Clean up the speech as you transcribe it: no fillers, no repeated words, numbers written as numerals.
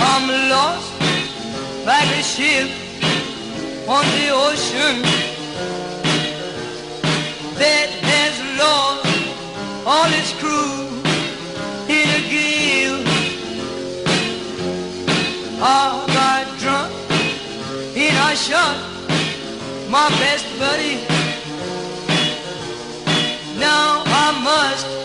I'm lost like a ship on the ocean that has lost all its crew in a gale. I got drunk and I shot my best buddy. Now I must